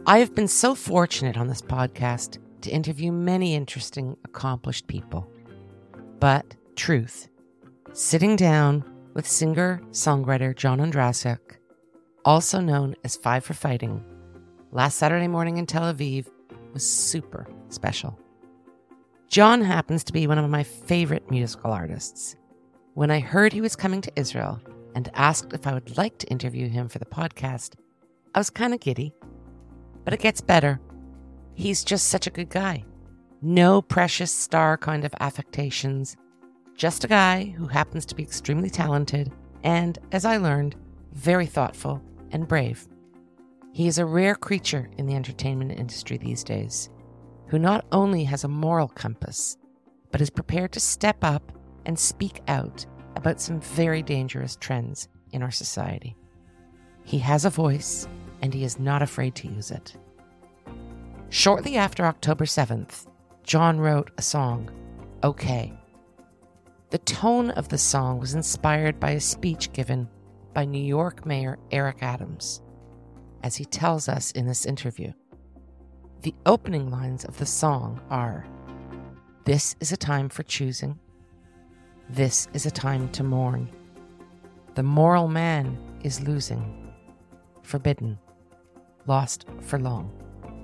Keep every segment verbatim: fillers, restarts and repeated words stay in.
I have been so fortunate on this podcast to interview many interesting, accomplished people. But truth, sitting down with singer-songwriter John Ondrasik, also known as Five for Fighting, last Saturday morning in Tel Aviv was super special. John happens to be one of my favorite musical artists. When I heard he was coming to Israel and asked if I would like to interview him for the podcast, I was kind of giddy. But it gets better. He's just such a good guy. No precious star kind of affectations. Just a guy who happens to be extremely talented and, as I learned, very thoughtful and brave. He is a rare creature in the entertainment industry these days, who not only has a moral compass, but is prepared to step up and speak out about some very dangerous trends in our society. He has a voice, and he is not afraid to use it. Shortly after October seventh, John wrote a song, Okay. The tone of the song was inspired by a speech given by New York Mayor Eric Adams, as he tells us in this interview. The opening lines of the song are, "This is a time for choosing. This is a time to mourn. The moral man is losing. Forbidden. Lost for long."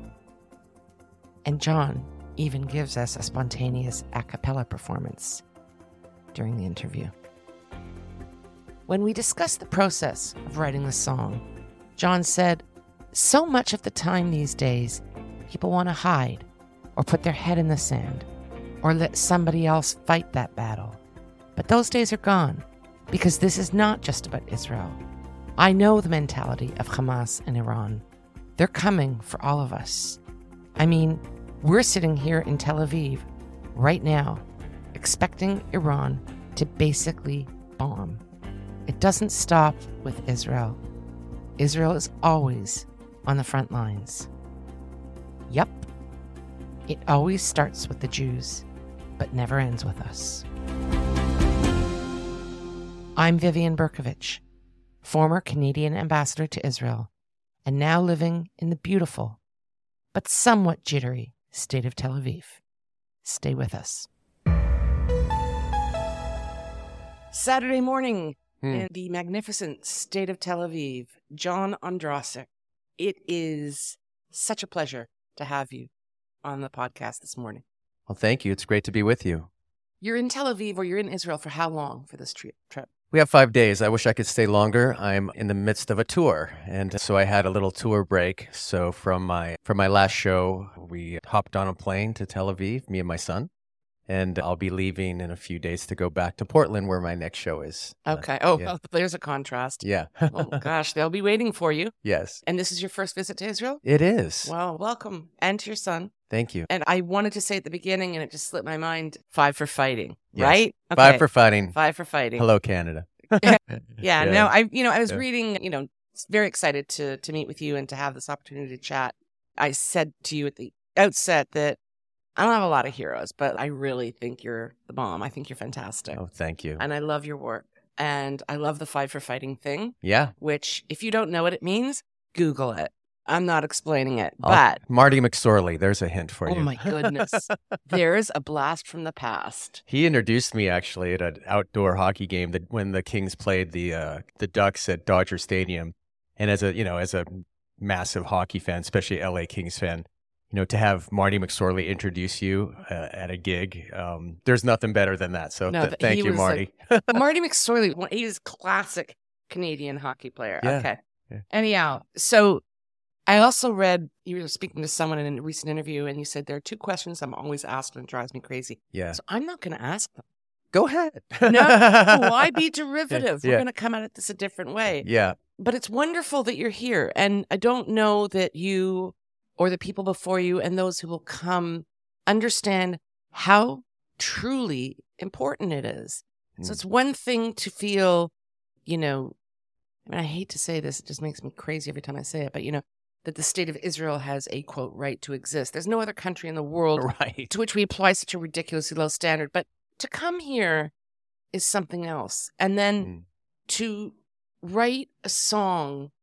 And John even gives us a spontaneous a cappella performance during the interview. When we discussed the process of writing the song, John said, so much of the time these days, people want to hide or put their head in the sand or let somebody else fight that battle. But those days are gone, because this is not just about Israel. I know the mentality of Hamas and Iran. They're coming for all of us. I mean, we're sitting here in Tel Aviv right now, expecting Iran to basically bomb. It doesn't stop with Israel. Israel is always on the front lines. Yup, it always starts with the Jews, but never ends with us. I'm Vivian Berkovich, former Canadian ambassador to Israel, and now living in the beautiful, but somewhat jittery state of Tel Aviv. Stay with us. Saturday morning hmm. in the magnificent state of Tel Aviv, John Ondrasik. It is such a pleasure to have you on the podcast this morning. Well, thank you. It's great to be with you. You're in Tel Aviv, or you're in Israel for how long for this trip? We have five days. I wish I could stay longer. I'm in the midst of a tour, and so I had a little tour break. So from my from my last show, we hopped on a plane to Tel Aviv, me and my son, and I'll be leaving in a few days to go back to Portland, where my next show is. Okay. Oh, yeah. oh there's a contrast. Yeah. Oh, gosh, they'll be waiting for you. Yes. And this is your first visit to Israel? It is. Well, welcome. And to your son. Thank you. And I wanted to say at the beginning, and it just slipped my mind, Five for Fighting, yes. right? Okay. Five for Fighting. Five for Fighting. Hello, Canada. yeah, yeah, no, I, you know, I was yeah. reading, you know, very excited to to meet with you and to have this opportunity to chat. I said to you at the outset that I don't have a lot of heroes, but I really think you're the bomb. I think you're fantastic. Oh, thank you. And I love your work. And I love the Five for Fighting thing. Yeah. Which, if you don't know what it means, Google it. I'm not explaining it, I'll, but... Marty McSorley, there's a hint for oh you. Oh, my goodness. There's a blast from the past. He introduced me, actually, at an outdoor hockey game that when the Kings played the uh, the Ducks at Dodger Stadium. And as a, you know, as a massive hockey fan, especially L A Kings fan, you know, to have Marty McSorley introduce you uh, at a gig, um, there's nothing better than that. So no, th- thank you, Marty. Like, Marty McSorley, he's a classic Canadian hockey player. Yeah. Okay. Yeah. Anyhow, so... I also read, you were speaking to someone in a recent interview, and you said there are two questions I'm always asked and it drives me crazy. Yeah. So I'm not going to ask them. Go ahead. No, why be derivative? Yeah. We're going to come at this a different way. Yeah. But it's wonderful that you're here. And I don't know that you or the people before you and those who will come understand how truly important it is. Mm. So it's one thing to feel, you know, I mean, I hate to say this, it just makes me crazy every time I say it, but, you know, that the state of Israel has a, quote, right to exist. There's no other country in the world right. to which we apply such a ridiculously low standard. But to come here is something else. And then mm. to write a song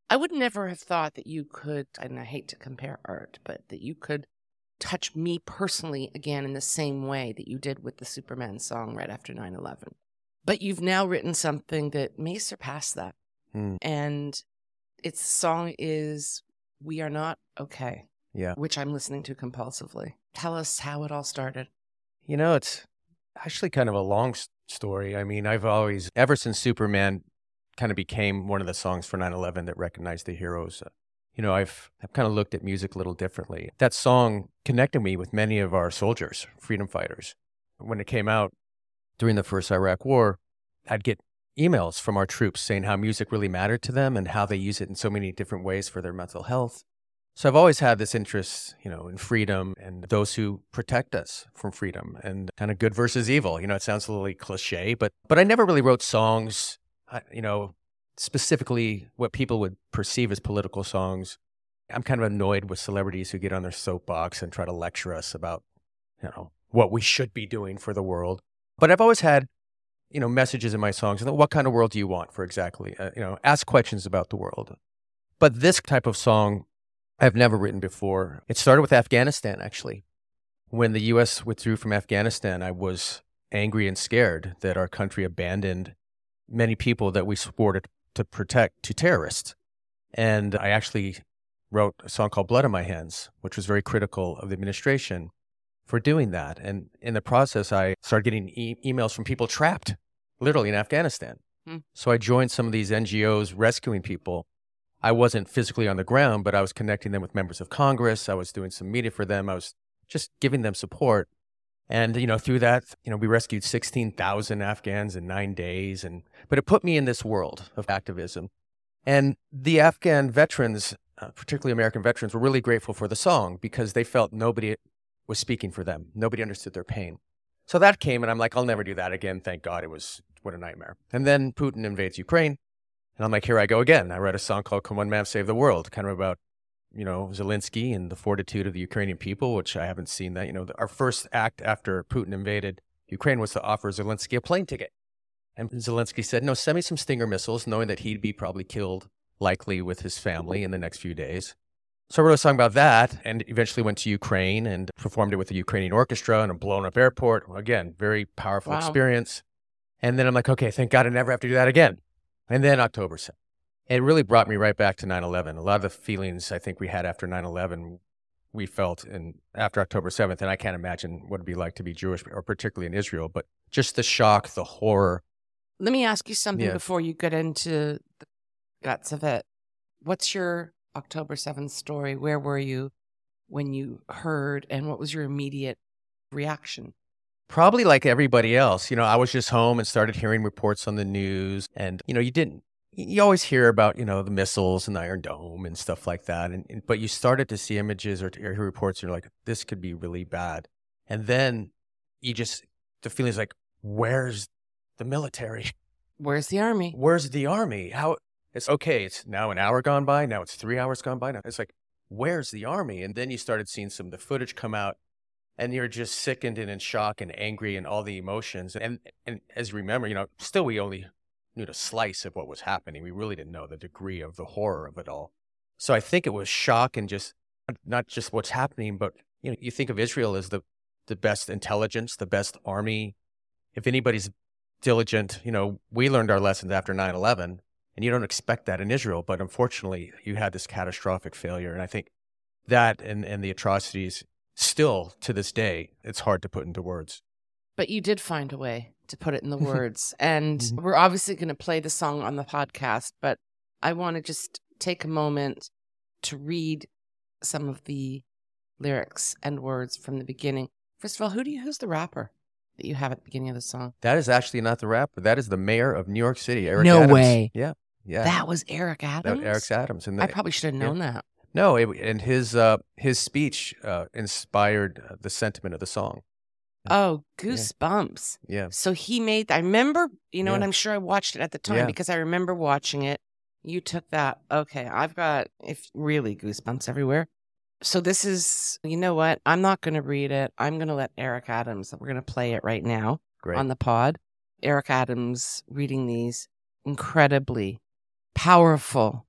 I would never have thought that you could, and I hate to compare art, but that you could touch me personally again in the same way that you did with the Superman song right after nine eleven. But you've now written something that may surpass that. Hmm. And its song is We Are Not Okay, Yeah. which I'm listening to compulsively. Tell us how it all started. You know, it's actually kind of a long s- story. I mean, I've always, ever since Superman kind of became one of the songs for nine eleven that recognized the heroes, uh, you know, I've, I've kind of looked at music a little differently. That song connected me with many of our soldiers, freedom fighters. When it came out during the first Iraq War, I'd get emails from our troops saying how music really mattered to them and how they use it in so many different ways for their mental health. So I've always had this interest, you know, in freedom and those who protect us from freedom and kind of good versus evil. You know, it sounds a little cliche, but but I never really wrote songs, uh, you know, specifically what people would perceive as political songs. I'm kind of annoyed with celebrities who get on their soapbox and try to lecture us about, you know, what we should be doing for the world. But I've always had, you know, messages in my songs. What kind of world do you want for exactly? Uh, you know, ask questions about the world. But this type of song I've never written before. It started with Afghanistan, actually. When the U S withdrew from Afghanistan, I was angry and scared that our country abandoned many people that we swore to, to protect to terrorists. And I actually wrote a song called Blood on My Hands, which was very critical of the administration for doing that. And in the process, I started getting e- emails from people trapped, literally in Afghanistan. Hmm. So I joined some of these N G Os rescuing people. I wasn't physically on the ground, but I was connecting them with members of Congress. I was doing some media for them. I was just giving them support. And, you know, through that, you know, we rescued sixteen thousand Afghans in nine days. And but it put me in this world of activism. And the Afghan veterans, uh, particularly American veterans, were really grateful for the song because they felt nobody was speaking for them. Nobody understood their pain. So that came, and I'm like, I'll never do that again. Thank God. It was, what a nightmare. And then Putin invades Ukraine. And I'm like, here I go again. I wrote a song called Can One Man Save the World, kind of about, you know, Zelensky and the fortitude of the Ukrainian people, which I haven't seen that. You know, the, our first act after Putin invaded Ukraine was to offer Zelensky a plane ticket. And Zelensky said, no, send me some Stinger missiles, knowing that he'd be probably killed, likely with his family in the next few days. So I wrote a song about that and eventually went to Ukraine and performed it with a Ukrainian orchestra in a blown up airport. Again, very powerful wow. experience. And then I'm like, okay, thank God I never have to do that again. And then October seventh. It really brought me right back to nine eleven. A lot of the feelings I think we had after nine eleven, we felt in after October seventh. And I can't imagine what it'd be like to be Jewish, or particularly in Israel. But just the shock, the horror. Let me ask you something Yeah. before you get into the guts of it. What's your October seventh story? Where were you when you heard, and what was your immediate reaction? Probably like everybody else. You know, I was just home and started hearing reports on the news. And, you know, you didn't, you always hear about, you know, the missiles and the Iron Dome and stuff like that. And, and but you started to see images or to hear reports and you're like, this could be really bad. And then you just, the feeling is like, where's the military? Where's the army? Where's the army? How, it's okay. It's now an hour gone by. Now it's three hours gone by. Now it's like, where's the army? And then you started seeing some of the footage come out. And you're just sickened and in shock and angry and all the emotions. And and as you remember, you know, still we only knew a slice of what was happening. We really didn't know the degree of the horror of it all. So I think it was shock and just not just what's happening, but, you know, you think of Israel as the, the best intelligence, the best army. If anybody's diligent, you know, we learned our lessons after nine eleven, and you don't expect that in Israel. But unfortunately, you had this catastrophic failure. And I think that and, and the atrocities, still, to this day, it's hard to put into words. But you did find a way to put it in the words. And we're obviously going to play the song on the podcast, but I want to just take a moment to read some of the lyrics and words from the beginning. First of all, who do you, who's the rapper that you have at the beginning of the song? That is actually not the rapper. That is the mayor of New York City, Eric no Adams. No way. Yeah. Yeah. That was Eric Adams? That was Eric Adams. And the, I probably should have known yeah. that. No, it, and his uh, his speech uh, inspired uh, the sentiment of the song. Oh, goosebumps. Yeah. yeah. So he made, I remember, you know, yeah. and I'm sure I watched it at the time yeah. because I remember watching it. You took that. Okay, I've got if really goosebumps everywhere. So this is, you know what? I'm not going to read it. I'm going to let Eric Adams, we're going to play it right now Great. on the pod. Eric Adams reading these incredibly powerful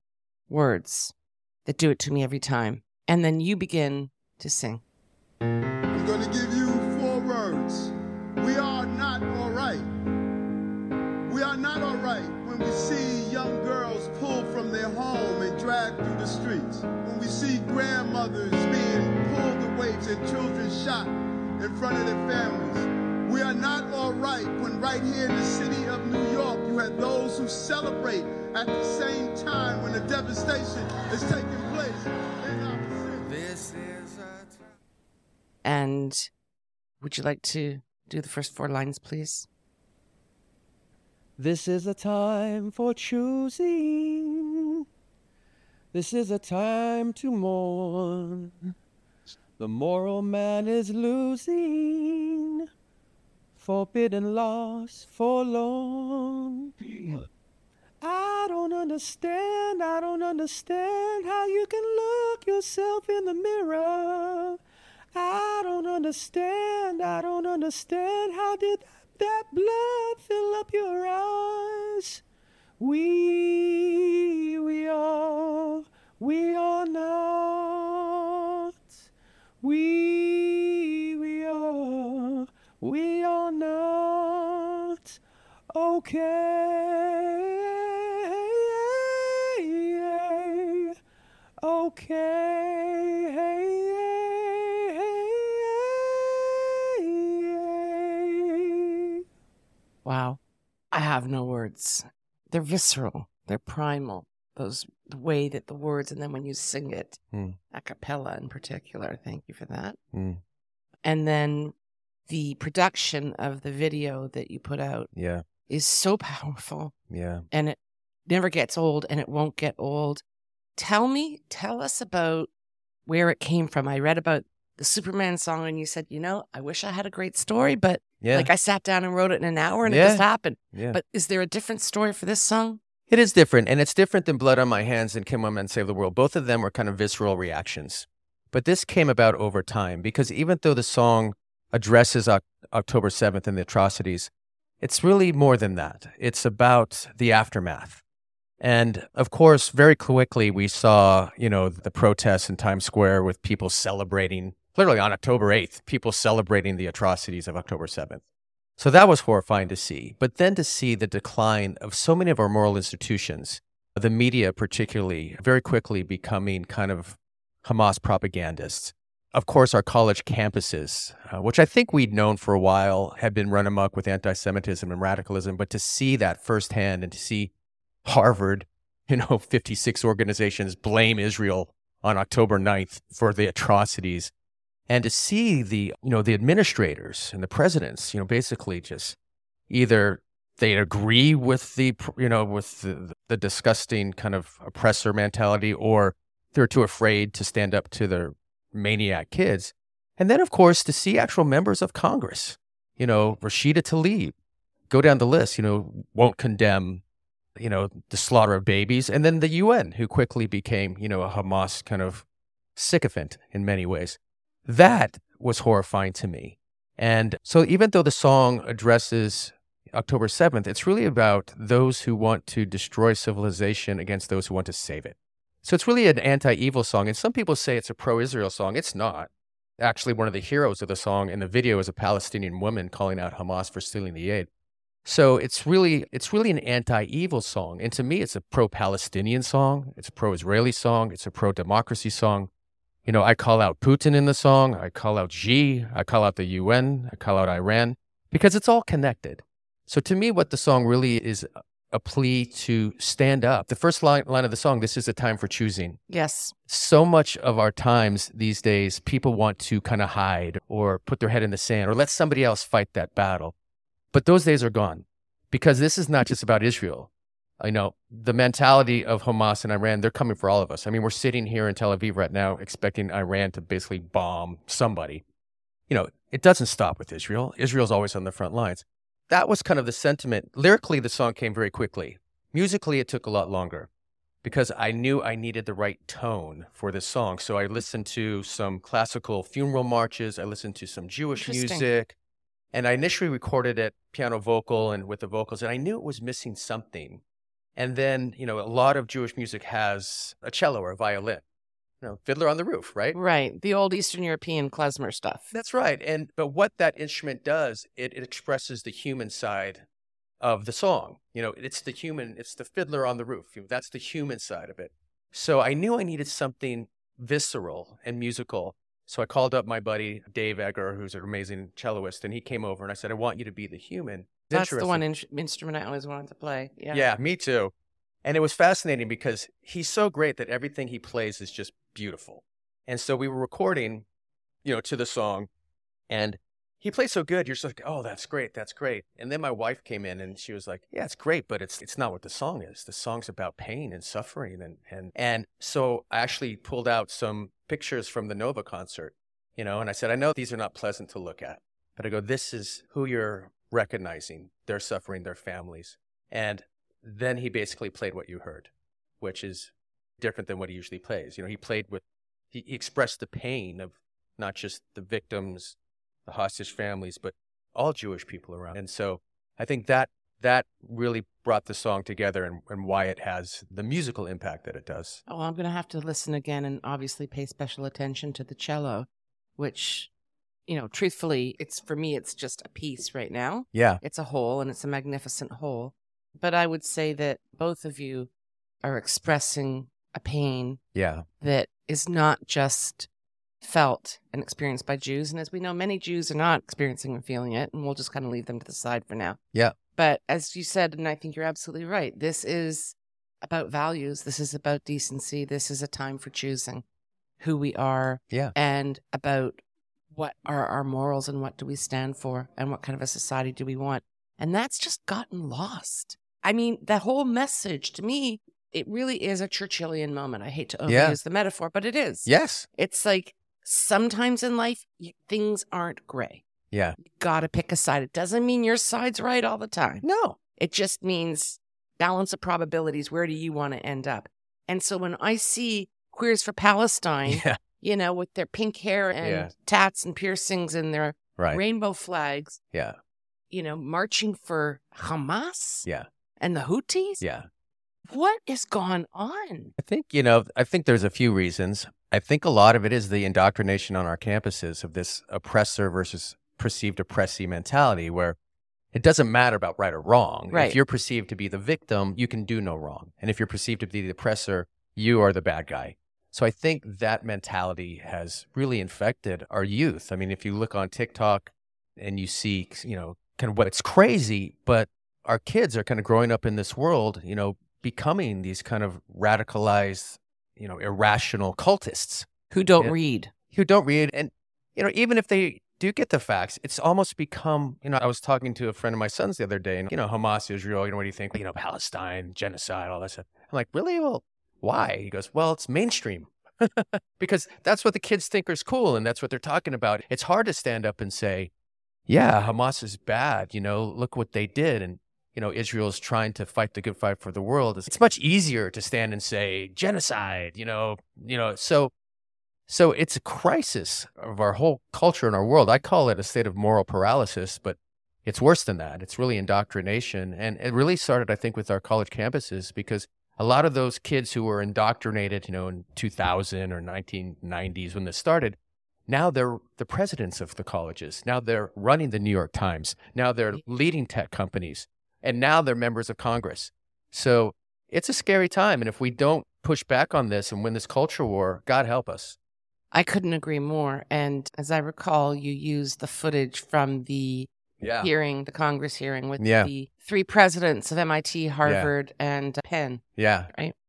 words that do it to me every time. And then you begin to sing. I'm going to give you four words. We are not all right. We are not all right when we see young girls pulled from their home and dragged through the streets. When we see grandmothers being pulled away, their children shot in front of their families. We are not all right when right here in the city of New York, you have those who celebrate at the same time when the devastation is taking place in our city. This is a time. And would you like to do the first four lines, please? This is a time for choosing. This is a time to mourn. The moral man is losing. Forbidden loss, forlorn. I don't understand, I don't understand how you can look yourself in the mirror. I don't understand, I don't understand, how did that blood fill up your eyes? We, we are, we are not. We, we are, we are not okay. Okay. Wow. I have no words. They're visceral. They're primal. Those, the way that the words, and then when you sing it, Mm. a cappella in particular, thank you for that. Mm. And then the production of the video that you put out Yeah, is so powerful, yeah. and it never gets old, and it won't get old. Tell me, tell us about where it came from. I read about the Superman song, and you said, you know, I wish I had a great story, but Yeah. like I sat down and wrote it in an hour, and Yeah. it just happened. Yeah. But is there a different story for this song? It is different, and it's different than Blood on My Hands and Kim One Man Save the World. Both of them were kind of visceral reactions. But this came about over time, because even though the song addresses Oc- October seventh and the atrocities, it's really more than that. It's about the aftermath. And of course, very quickly, we saw, you know, the protests in Times Square with people celebrating, literally on October eighth, people celebrating the atrocities of October seventh. So that was horrifying to see. But then to see the decline of so many of our moral institutions, the media particularly, very quickly becoming kind of Hamas propagandists. Of course, our college campuses, uh, which I think we'd known for a while, had been run amok with anti-Semitism and radicalism. But to see that firsthand, and to see Harvard, you know, fifty-six organizations blame Israel on October ninth for the atrocities, and to see the, you know, the administrators and the presidents, you know, basically just either they agree with the, you know, with the, the disgusting kind of oppressor mentality, or they're too afraid to stand up to their maniac kids. And then, of course, to see actual members of Congress, you know, Rashida Tlaib, go down the list, you know, won't condemn, you know, the slaughter of babies. And then the U N, who quickly became, you know, a Hamas kind of sycophant in many ways. That was horrifying to me. And so even though the song addresses October seventh, it's really about those who want to destroy civilization against those who want to save it. So it's really an anti-evil song. And some people say it's a pro-Israel song. It's not. Actually, one of the heroes of the song in the video is a Palestinian woman calling out Hamas for stealing the aid. So it's really it's really an anti-evil song. And to me, it's a pro-Palestinian song. It's a pro-Israeli song. It's a pro-democracy song. You know, I call out Putin in the song. I call out Xi. I call out the U N. I call out Iran, because it's all connected. So to me, what the song really is a plea to stand up. The first line, line of the song, this is a time for choosing. Yes. So much of our times these days, people want to kind of hide or put their head in the sand or let somebody else fight that battle. But those days are gone, because this is not just about Israel. I know the mentality of Hamas and Iran, they're coming for all of us. I mean, we're sitting here in Tel Aviv right now expecting Iran to basically bomb somebody. You know, it doesn't stop with Israel. Israel's always on the front lines. That was kind of the sentiment. Lyrically, the song came very quickly. Musically, it took a lot longer, because I knew I needed the right tone for this song. So I listened to some classical funeral marches. I listened to some Jewish music. And I initially recorded it piano vocal and with the vocals, and I knew it was missing something. And then, you know, a lot of Jewish music has a cello or a violin. You know, Fiddler on the Roof, right? Right. The old Eastern European klezmer stuff. That's right. And but what that instrument does, it, it expresses the human side of the song. You know, it's the human, it's the Fiddler on the Roof. You know, that's the human side of it. So I knew I needed something visceral and musical. So I called up my buddy, Dave Egger, who's an amazing celloist, and he came over and I said, I want you to be the human. That's the one in- instrument I always wanted to play. Yeah. Yeah, me too. And it was fascinating because he's so great that everything he plays is just beautiful. And so we were recording, you know, to the song, and he plays so good. You're just like, oh, that's great. That's great. And then my wife came in and she was like, yeah, it's great, but it's it's not what the song is. The song's about pain and suffering. And and and so I actually pulled out some pictures from the Nova concert, you know, and I said, I know these are not pleasant to look at, but I go, this is who you're recognizing, their suffering, their families. And then he basically played what you heard, which is different than what he usually plays. You know, he played with, he, he expressed the pain of not just the victims, the hostage families, but all Jewish people around. And so I think that that really brought the song together and, and why it has the musical impact that it does. Oh, I'm going to have to listen again and obviously pay special attention to the cello, which, you know, truthfully, it's for me, it's just a piece right now. Yeah. It's a whole, and it's a magnificent whole. But I would say that both of you are expressing a pain Yeah. that is not just felt and experienced by Jews. And as we know, many Jews are not experiencing and feeling it, and we'll just kind of leave them to the side for now. Yeah. But as you said, and I think you're absolutely right, this is about values. This is about decency. This is a time for choosing who we are. Yeah. And about what are our morals and what do we stand for and what kind of a society do we want. And that's just gotten lost. I mean, the whole message to me, it really is a Churchillian moment. I hate to overuse Yeah. the metaphor, but it is. Yes. It's like sometimes in life, you, things aren't gray. Yeah. You got to pick a side. It doesn't mean your side's right all the time. No. It just means balance of probabilities. Where do you want to end up? And so when I see Queers for Palestine, Yeah. you know, with their pink hair and Yeah. tats and piercings and their Right. rainbow flags, Yeah. you know, marching for Hamas Yeah. and the Houthis, Yeah. what is going on? I think, you know, I think there's a few reasons. I think a lot of it is the indoctrination on our campuses of this oppressor versus perceived oppressee mentality where it doesn't matter about right or wrong. Right. If you're perceived to be the victim, you can do no wrong. And if you're perceived to be the oppressor, you are the bad guy. So I think that mentality has really infected our youth. I mean, if you look on TikTok and you see, you know, kind of what it's crazy, but our kids are kind of growing up in this world, you know, becoming these kind of radicalized, you know, irrational cultists Who don't Yeah. read. who don't read. And, you know, even if they do get the facts, it's almost become, you know, I was talking to a friend of my son's the other day and, you know, Hamas, Israel, you know, what do you think? You know, Palestine, genocide, all that stuff. I'm like, really? Well, why? He goes, well, it's mainstream. Because that's what the kids think is cool and that's what they're talking about. It's hard to stand up and say, yeah, Hamas is bad. You know, look what they did. And, you know, Israel's trying to fight the good fight for the world. It's much easier to stand and say genocide, you know, you know, so so it's a crisis of our whole culture and our world. I call it a state of moral paralysis, but it's worse than that. It's really indoctrination. And it really started, I think, with our college campuses because a lot of those kids who were indoctrinated, you know, in two thousand or nineteen nineties when this started, now they're the presidents of the colleges. Now they're running the New York Times. Now they're leading tech companies. And now they're members of Congress. So it's a scary time. And if we don't push back on this and win this culture war, God help us. I couldn't agree more. And as I recall, you used the footage from the Yeah. hearing, the Congress hearing with Yeah. the three presidents of M I T, Harvard, and Penn. Yeah.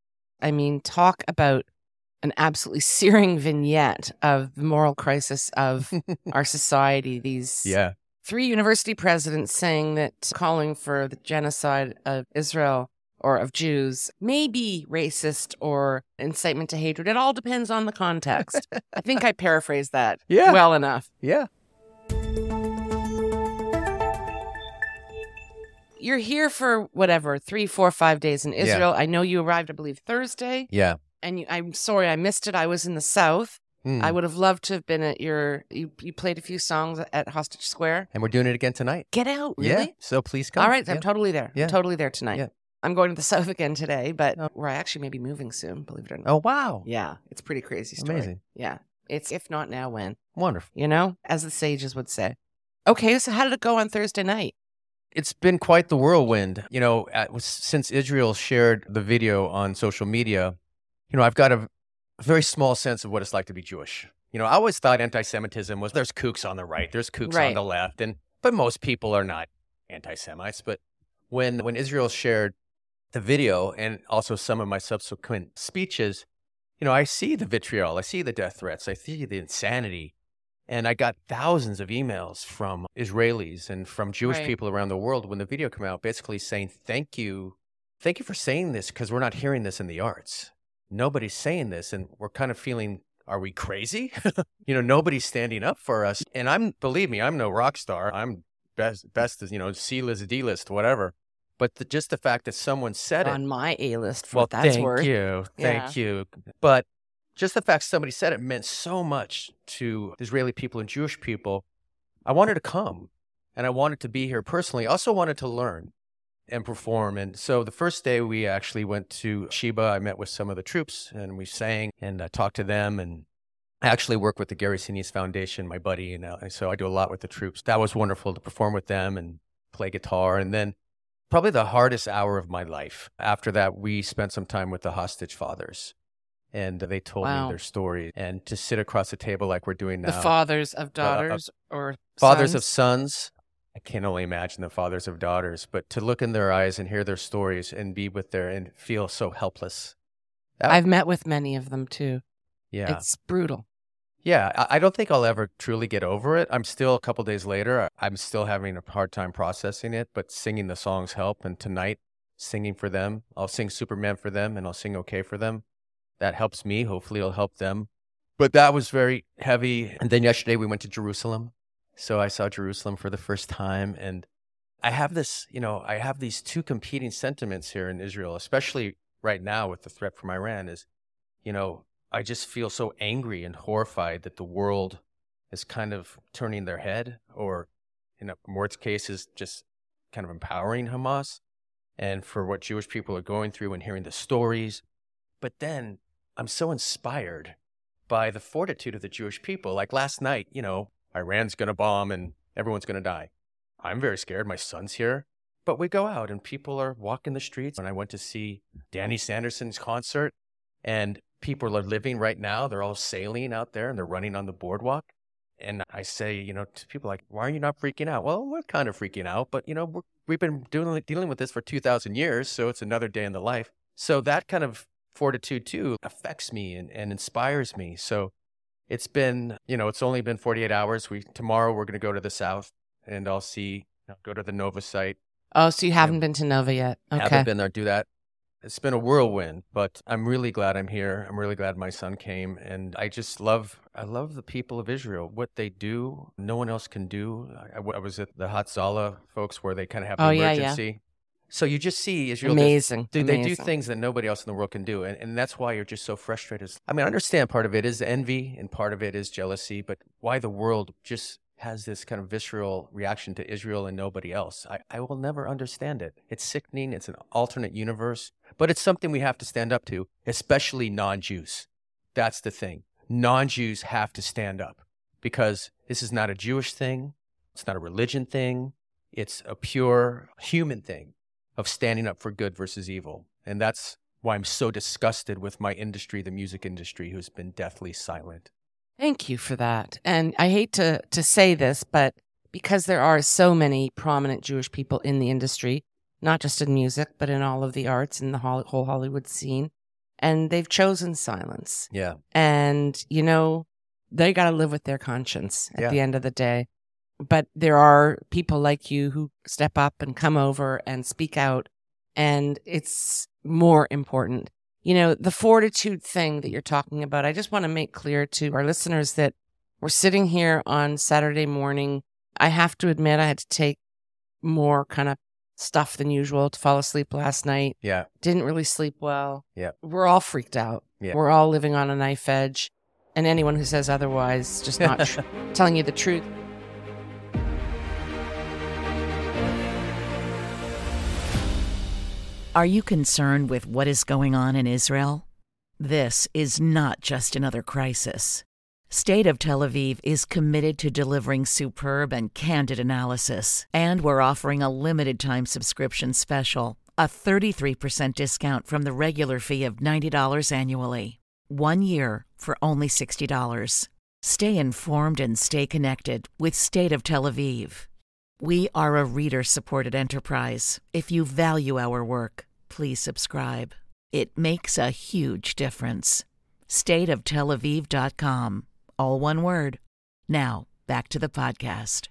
I mean, talk about an absolutely searing vignette of the moral crisis of our society. These Yeah. three university presidents saying that calling for the genocide of Israel or of Jews may be racist or incitement to hatred. It all depends on the context. I think I paraphrased that Yeah. well enough. Yeah. You're here for whatever, three, four, five days in Israel. I know you arrived, I believe, Thursday. Yeah. And you, I'm sorry I missed it. I was in the South. Mm. I would have loved to have been at your, you, you played a few songs at Hostage Square. And we're doing it again tonight. Get out, really? Yeah. So please come. All right, Yeah. I'm totally there. Yeah. I'm totally there tonight. Yeah. I'm going to the South again today, but where I actually may be moving soon, believe it or not. Oh, wow. Yeah, it's a pretty crazy story. Amazing. Yeah, it's if not now, when? Wonderful. You know, as the sages would say. Okay, so how did it go on Thursday night? It's been quite the whirlwind. You know, at, since Israel shared the video on social media, you know, I've got a, a very small sense of what it's like to be Jewish. You know, I always thought anti-Semitism was there's kooks on the right, there's kooks Right. on the left, and but most people are not anti-Semites. But when when Israel shared the video and also some of my subsequent speeches, you know, I see the vitriol, I see the death threats, I see the insanity. And I got thousands of emails from Israelis and from Jewish Right. people around the world when the video came out, basically saying, thank you. Thank you for saying this, because we're not hearing this in the arts. Nobody's saying this. And we're kind of feeling, are we crazy? You know, nobody's standing up for us. And I'm, believe me, I'm no rock star. I'm best, best as, you know, C-list, D-list, whatever. But the, just the fact that someone said On it. my A-list, for Well, what that's thank worth. you. Thank you. But just the fact somebody said it meant so much to Israeli people and Jewish people. I wanted to come, and I wanted to be here personally. I also wanted to learn and perform. And so the first day we actually went to Sheba. I met with some of the troops, and we sang and uh, talked to them. And I actually work with the Gary Sinise Foundation, my buddy. And uh, so I do a lot with the troops. That was wonderful to perform with them and play guitar. And then probably the hardest hour of my life. After that, we spent some time with the hostage fathers. And they told Wow. me their story. And to sit across the table like we're doing now. The fathers of uh, daughters or Fathers sons? of sons. I can only imagine the fathers of daughters. But to look in their eyes and hear their stories and be with their, and feel so helpless. That, I've met with many of them too. yeah. It's brutal. Yeah. I, I don't think I'll ever truly get over it. I'm still, a couple days later, I'm still having a hard time processing it. But singing the songs help. And tonight, singing for them. I'll sing Superman for them, and I'll sing Okay for them. That helps me. Hopefully it'll help them. But that was very heavy. And then yesterday we went to Jerusalem. So I saw Jerusalem for the first time. And I have this, you know, I have these two competing sentiments here in Israel, especially right now with the threat from Iran is, you know, I just feel so angry and horrified that the world is kind of turning their head, or in a worst cases, just kind of empowering Hamas, and for what Jewish people are going through and hearing the stories. But then I'm so inspired by the fortitude of the Jewish people. Like last night, you know, Iran's going to bomb and everyone's going to die. I'm very scared. My son's here. But we go out and people are walking the streets. And I went to see Danny Sanderson's concert, and people are living right now. They're all sailing out there and they're running on the boardwalk. And I say, you know, to people like, why are you not freaking out? Well, we're kind of freaking out, but, you know, we're, we've been doing, dealing with this for two thousand years. So it's another day in the life. So that kind of fortitude too affects me and, and inspires me. So it's been, you know, it's only been forty-eight hours. We tomorrow we're going to go to the South, and I'll see, I'll go to the Nova site. Oh, so you haven't been to Nova yet? Okay. Haven't been there, do that. It's been a whirlwind, but I'm really glad I'm here. I'm really glad my son came, and I just love, I love the people of Israel. What they do, no one else can do. I, I was at the Hatzalah folks where they kind of have the Oh, yeah, yeah. emergency. So you just see Israel. Amazing. Do, they do Amazing. things that nobody else in the world can do. And, and that's why you're just so frustrated. I mean, I understand part of it is envy and part of it is jealousy, but why the world just has this kind of visceral reaction to Israel and nobody else. I, I will never understand it. It's sickening. It's an alternate universe, but it's something we have to stand up to, especially non-Jews. That's the thing. Non-Jews have to stand up because this is not a Jewish thing. It's not a religion thing. It's a pure human thing of standing up for good versus evil. And that's why I'm so disgusted with my industry, the music industry, who's been deathly silent. Thank you for that. And I hate to, to say this, but because there are so many prominent Jewish people in the industry, not just in music, but in all of the arts and the whole Hollywood scene, and they've chosen silence. Yeah. And, you know, they got to live with their conscience at Yeah. the end of the day. But there are people like you who step up and come over and speak out, and it's more important. You know, the fortitude thing that you're talking about, I just want to make clear to our listeners that we're sitting here on Saturday morning. I have to admit I had to take more kind of stuff than usual to fall asleep last night. Yeah. Didn't really sleep well. Yeah. We're all freaked out. Yeah. We're all living on a knife edge. And anyone who says otherwise is just not tr- telling you the truth. Are you concerned with what is going on in Israel? This is not just another crisis. State of Tel Aviv is committed to delivering superb and candid analysis, and we're offering a limited-time subscription special, a thirty-three percent discount from the regular fee of ninety dollars annually. One year for only sixty dollars. Stay informed and stay connected with State of Tel Aviv. We are a reader-supported enterprise. If you value our work, please subscribe. It makes a huge difference. state of tel aviv dot com. All one word. Now, back to the podcast.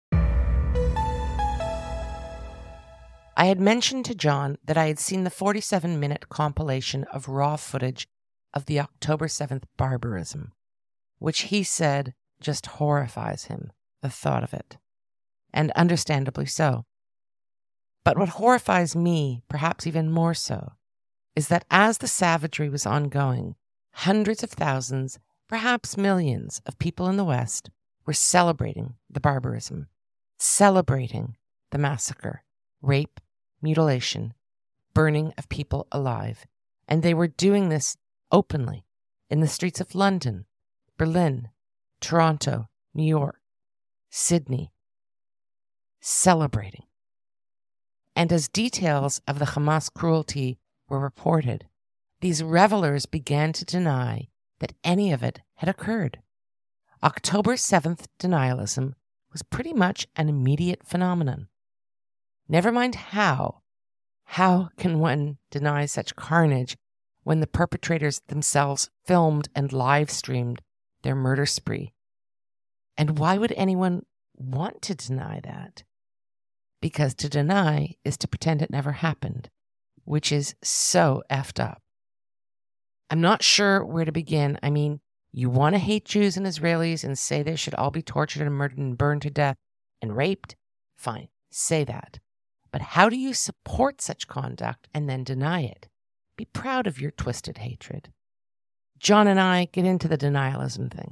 I had mentioned to John that I had seen the forty-seven minute compilation of raw footage of the October seventh barbarism, which he said just horrifies him, the thought of it. And understandably so. But what horrifies me, perhaps even more so, is that as the savagery was ongoing, hundreds of thousands, perhaps millions of people in the West were celebrating the barbarism, celebrating the massacre, rape, mutilation, burning of people alive. And they were doing this openly in the streets of London, Berlin, Toronto, New York, Sydney, celebrating. And as details of the Hamas cruelty were reported, these revelers began to deny that any of it had occurred. October seventh denialism was pretty much an immediate phenomenon. Never mind how. How can one deny such carnage when the perpetrators themselves filmed and live-streamed their murder spree? And why would anyone want to deny that? Because to deny is to pretend it never happened, which is so effed up. I'm not sure where to begin. I mean, you want to hate Jews and Israelis and say they should all be tortured and murdered and burned to death and raped? Fine, say that. But how do you support such conduct and then deny it? Be proud of your twisted hatred. John and I get into the denialism thing.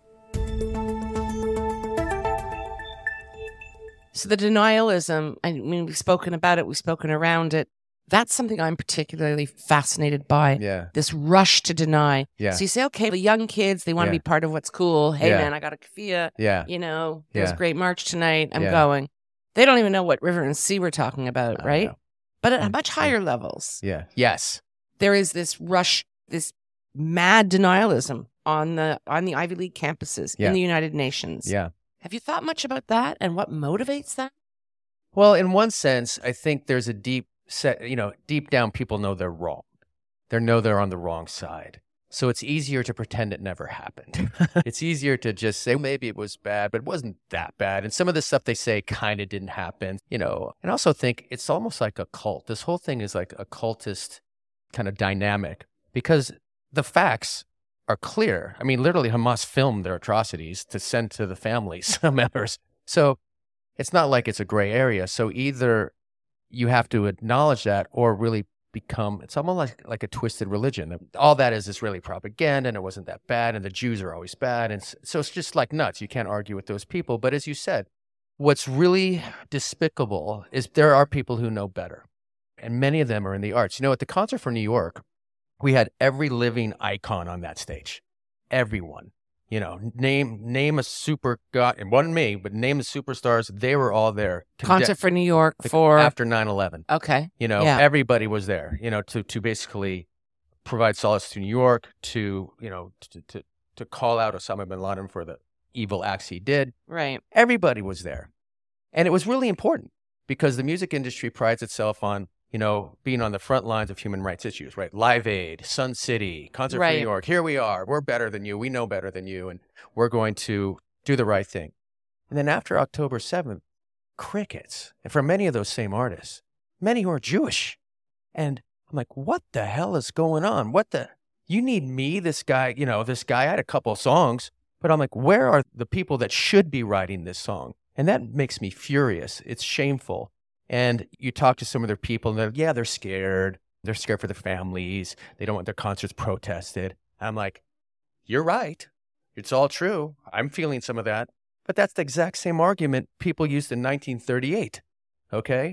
So the denialism, I mean, we've spoken about it, we've spoken around it. That's something I'm particularly fascinated by. Yeah. This rush to deny. Yeah. So you say, okay, the young kids, they want Yeah. to be part of what's cool. Hey, Yeah. man, I got a keffiyeh. Yeah. You know, there's Yeah. a great march tonight. I'm Yeah. going. They don't even know what river and sea we're talking about, I right? know. But at Mm, much higher levels, Yeah. Yes. there is this rush, this mad denialism on the on the Ivy League campuses Yeah. in the United Nations. Yeah. Have you thought much about that and what motivates that? Well, in one sense, I think there's a deep set, you know, deep down people know they're wrong. They know they're on the wrong side. So it's easier to pretend it never happened. It's easier to just say, maybe it was bad, but it wasn't that bad. And some of the stuff they say kind of didn't happen, you know. And I also think it's almost like a cult. This whole thing is like a cultist kind of dynamic because the facts are clear. I mean, literally Hamas filmed their atrocities to send to the families members. So it's not like it's a gray area. So either you have to acknowledge that or really become, it's almost like, like a twisted religion. All that is is really propaganda and it wasn't that bad and the Jews are always bad. And so it's just like nuts. You can't argue with those people. But as you said, what's really despicable is there are people who know better. And many of them are in the arts. You know, at the concert for New York, we had every living icon on that stage. Everyone. You know, name name a super god, it wasn't me, but name the superstars. They were all there. Concert for New York The- for... after nine eleven. Okay. You know, Yeah. everybody was there, you know, to, to basically provide solace to New York, to, you know, to, to, to call out Osama bin Laden for the evil acts he did. Right. Everybody was there. And it was really important because the music industry prides itself on, you know, being on the front lines of human rights issues, right? Live Aid, Sun City, Concert for Right. New York. Here we are. We're better than you. We know better than you. And we're going to do the right thing. And then after October seventh, crickets. And for many of those same artists, many who are Jewish. And I'm like, what the hell is going on? What the? You need me, this guy, you know, this guy. I had a couple of songs, but I'm like, where are the people that should be writing this song? And that makes me furious. It's shameful. And you talk to some of their people and they're, yeah, they're scared. They're scared for their families. They don't want their concerts protested. I'm like, you're right. It's all true. I'm feeling some of that. But that's the exact same argument people used in nineteen thirty-eight. Okay?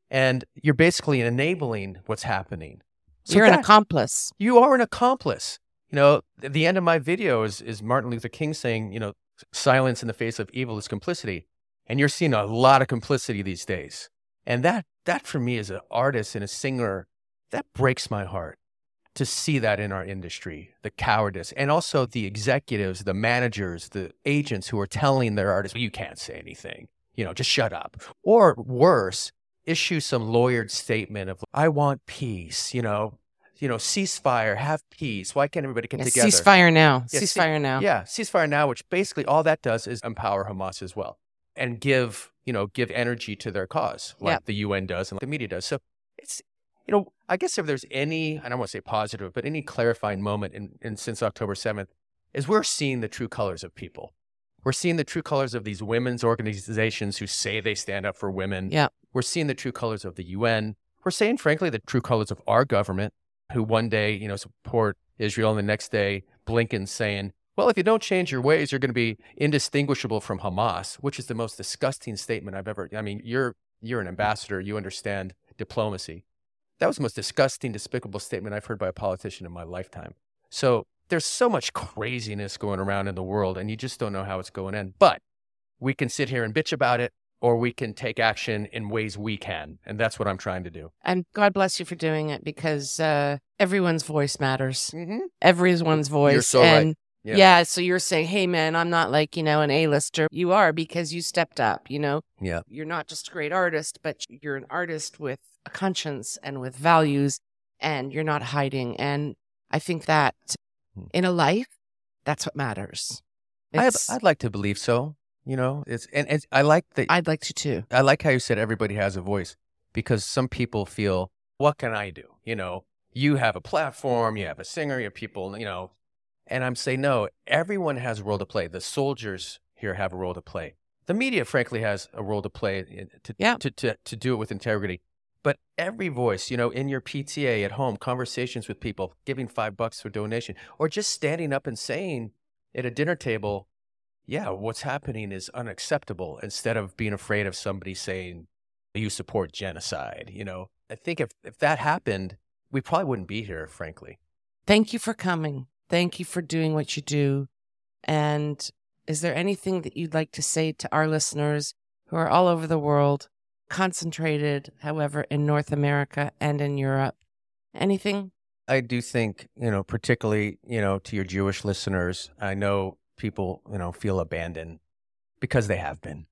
And you're basically enabling what's happening. So You're that, an accomplice. You are an accomplice. You know, the, the end of my video is, is Martin Luther King saying, you know, silence in the face of evil is complicity. And you're seeing a lot of complicity these days. And that, that for me as an artist and a singer, that breaks my heart to see that in our industry, the cowardice, and also the executives, the managers, the agents who are telling their artists, well, you can't say anything, you know, just shut up. Or worse, issue some lawyered statement of, I want peace, you know, you know, ceasefire, have peace. Why can't everybody get Yeah, together? ceasefire now. Yeah, ceasefire ce- now. Yeah, ceasefire now, which basically all that does is empower Hamas as well and give, you know, give energy to their cause like Yeah. the U N does and like the media does. So it's, you know, I guess if there's any, I don't want to say positive, but any clarifying moment in, in since October seventh is we're seeing the true colors of people. We're seeing the true colors of these women's organizations who say they stand up for women. Yeah. We're seeing the true colors of the U N. We're saying, frankly, the true colors of our government, who one day, you know, support Israel, and the next day, Blinken saying, well, if you don't change your ways, you're going to be indistinguishable from Hamas, which is the most disgusting statement I've ever, I mean, you're you're an ambassador. You understand diplomacy. That was the most disgusting, despicable statement I've heard by a politician in my lifetime. So there's so much craziness going around in the world, and you just don't know how it's going to end. But we can sit here and bitch about it, or we can take action in ways we can. And that's what I'm trying to do. And God bless you for doing it, because uh, everyone's voice matters. Mm-hmm. Everyone's voice. You're so and right. Yeah. Yeah. yeah. So you're saying, hey, man, I'm not like, you know, an A-lister. You are, because you stepped up, you know. Yeah. You're not just a great artist, but you're an artist with a conscience and with values, and you're not hiding. And I think that in a life, that's what matters. I'd, It's- I'd like to believe so. You know, it's and it's, I like that. I'd like to too. I like how you said everybody has a voice, because some people feel, what can I do? You know, you have a platform, you have a singer, you have people, you know, and I'm saying, no, everyone has a role to play. The soldiers here have a role to play. The media, frankly, has a role to play in- to, Yeah. to, to, to do it with integrity. But every voice, you know, in your P T A at home, conversations with people, giving five bucks for donation, or just standing up and saying at a dinner table, yeah, what's happening is unacceptable, instead of being afraid of somebody saying, you support genocide. You know, I think if, if that happened, we probably wouldn't be here, frankly. Thank you for coming. Thank you for doing what you do. And is there anything that you'd like to say to our listeners who are all over the world, concentrated, however, in North America and in Europe? Anything? I do think, you know, particularly, you know, to your Jewish listeners, I know people, you know, feel abandoned because they have been.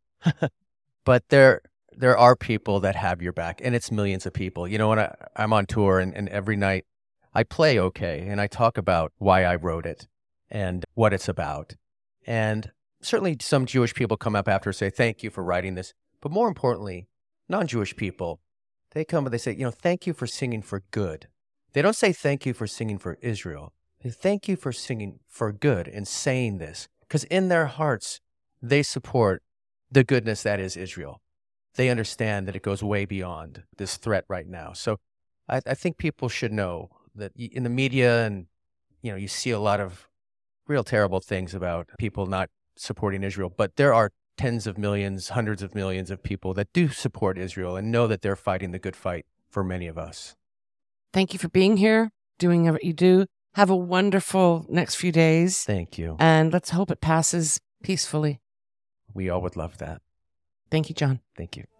But there there are people that have your back, and it's millions of people. You know, when I, I'm on tour, and, and every night I play OK, and I talk about why I wrote it and what it's about. And certainly some Jewish people come up after and say, thank you for writing this. But more importantly, non-Jewish people, they come and they say, you know, thank you for singing for good. They don't say thank you for singing for Israel. They thank you for singing for good and saying this, because in their hearts, they support the goodness that is Israel. They understand that it goes way beyond this threat right now. So I, I think people should know that in the media, and, you know, you see a lot of real terrible things about people not supporting Israel, but there are tens of millions, hundreds of millions of people that do support Israel and know that they're fighting the good fight for many of us. Thank you for being here, doing what you do. Have a wonderful next few days. Thank you. And let's hope it passes peacefully. We all would love that. Thank you, John. Thank you.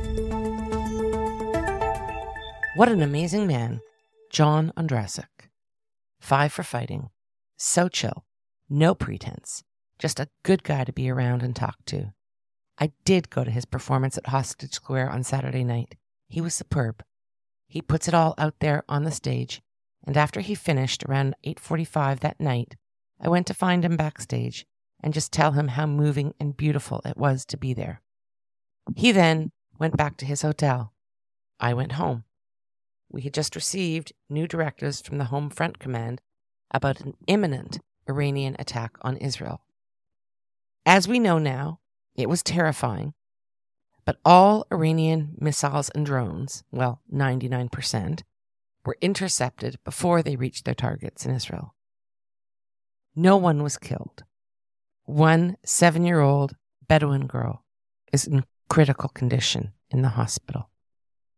What an amazing man, John Ondrasik. Five for fighting. So chill. No pretense. Just a good guy to be around and talk to. I did go to his performance at Hostage Square on Saturday night. He was superb. He puts it all out there on the stage, and after he finished around eight forty-five that night, I went to find him backstage and just tell him how moving and beautiful it was to be there. He then went back to his hotel. I went home. We had just received new directives from the Home Front Command about an imminent Iranian attack on Israel. As we know now, it was terrifying, but all Iranian missiles and drones, well, ninety-nine percent, were intercepted before they reached their targets in Israel. No one was killed. One seven-year-old Bedouin girl is in critical condition in the hospital.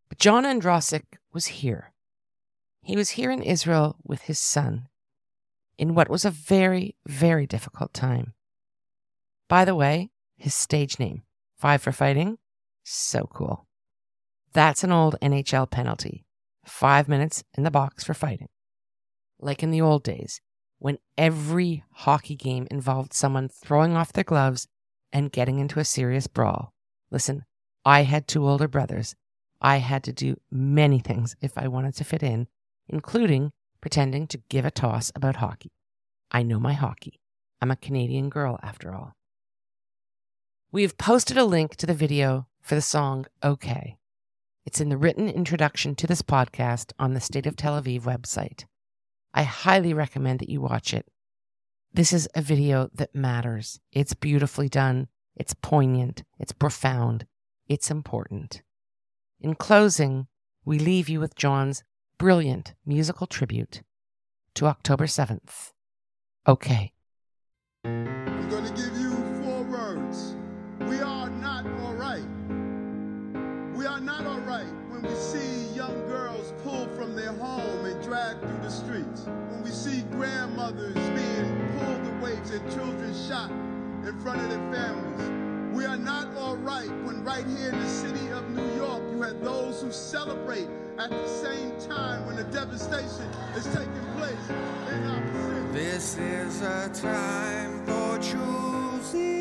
But John Ondrasik was here. He was here in Israel with his son in what was a very, very difficult time. By the way, his stage name, Five for Fighting, so cool. That's an old N H L penalty. Five minutes in the box for fighting. Like in the old days, when every hockey game involved someone throwing off their gloves and getting into a serious brawl. Listen, I had two older brothers. I had to do many things if I wanted to fit in, including pretending to give a toss about hockey. I know my hockey. I'm a Canadian girl, after all. We've posted a link to the video for the song OK. It's in the written introduction to this podcast on the State of Tel Aviv website. I highly recommend that you watch it. This is a video that matters. It's beautifully done. It's poignant. It's profound. It's important. In closing, we leave you with John's brilliant musical tribute to October seventh. OK. I'm going to give you four words. We are not all right. We are not all right when we see young girls pulled from their home and dragged through the streets. When we see grandmothers being pulled away, their children shot in front of their families. We are not all right when right here in the city of New York, you have those who celebrate at the same time when the devastation is taking place in our city. This is a time for choosing.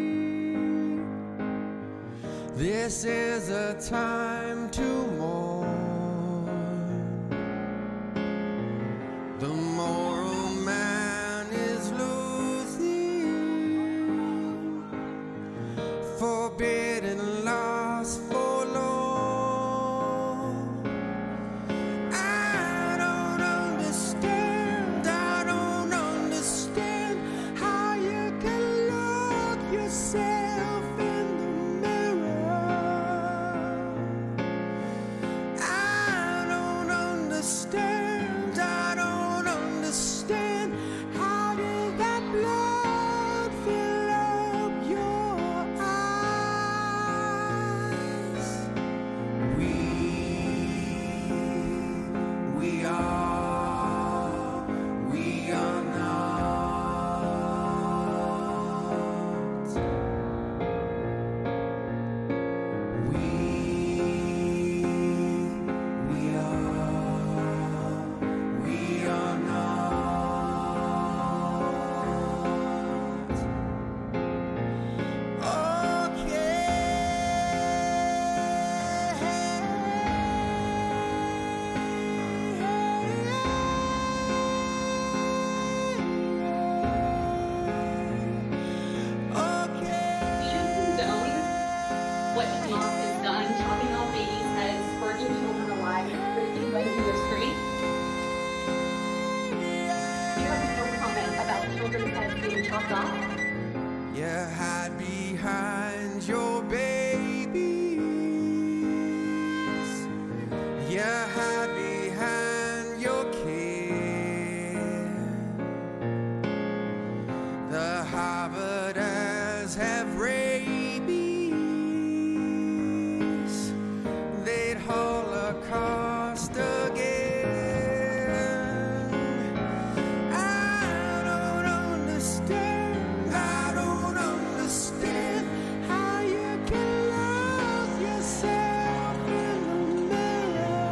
This is a time to mourn. The moral man is losing, forbidden loss forlorn. I don't understand, I don't understand how you can look yourself in the mirror. I don't understand, I don't understand how did that blood fill up your eyes. We, we are, we are not. We, we are, we are not. We should condone what Hamas has done, chopping off babies' heads, burning children alive, and breaking by the street. You have no comment about children's heads being chopped off. You hide behind your babies. You hide behind your kid. The Harvarders have rabies. They'd Holocaust again. I don't understand, I don't understand how you can love yourself in the mirror.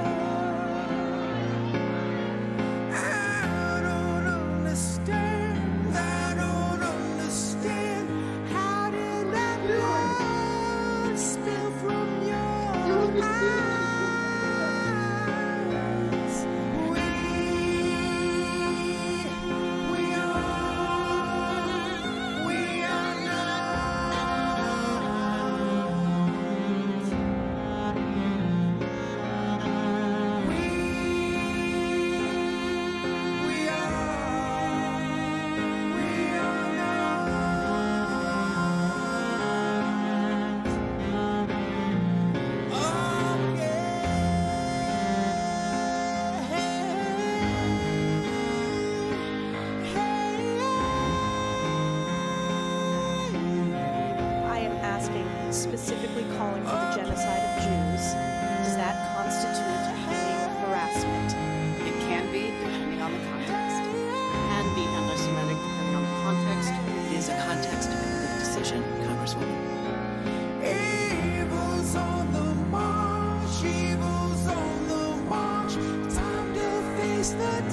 I don't understand, I don't understand how did that blood spill from your eyes. We, we are, we are not. We, we are, we are I am asking, specifically calling for the genocide of Jews. Does that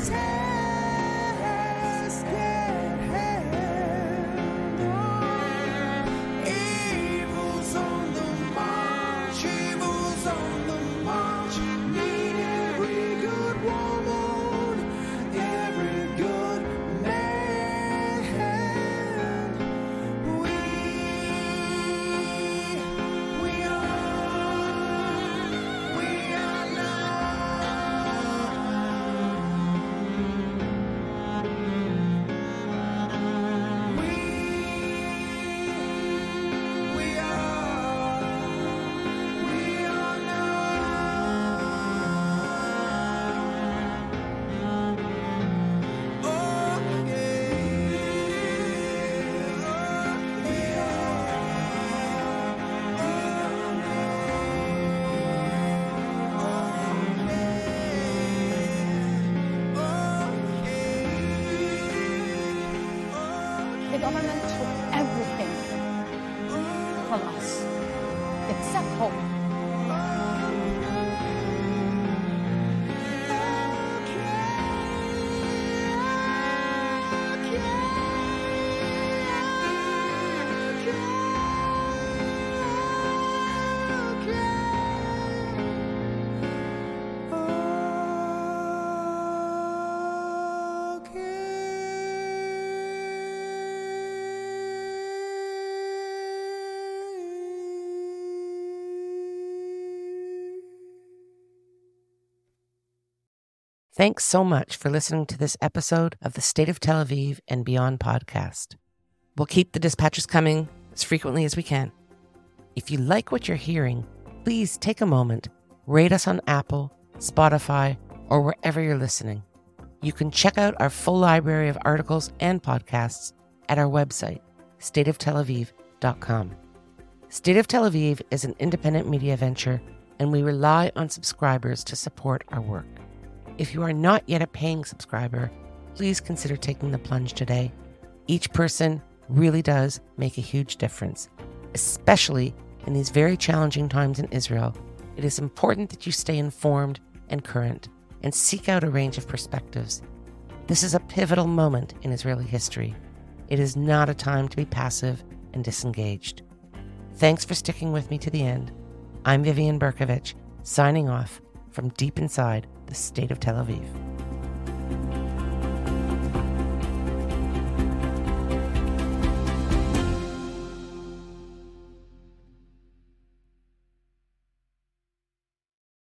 The government took everything from us, except hope. Thanks so much for listening to this episode of the State of Tel Aviv and Beyond podcast. We'll keep the dispatches coming as frequently as we can. If you like what you're hearing, please take a moment, rate us on Apple, Spotify, or wherever you're listening. You can check out our full library of articles and podcasts at our website, state of tel aviv dot com. State of Tel Aviv is an independent media venture, and we rely on subscribers to support our work. If you are not yet a paying subscriber, please consider taking the plunge today. Each person really does make a huge difference, especially in these very challenging times in Israel. It is important that you stay informed and current and seek out a range of perspectives. This is a pivotal moment in Israeli history. It is not a time to be passive and disengaged. Thanks for sticking with me to the end. I'm Vivian Berkovich, signing off from deep inside the state of Tel Aviv.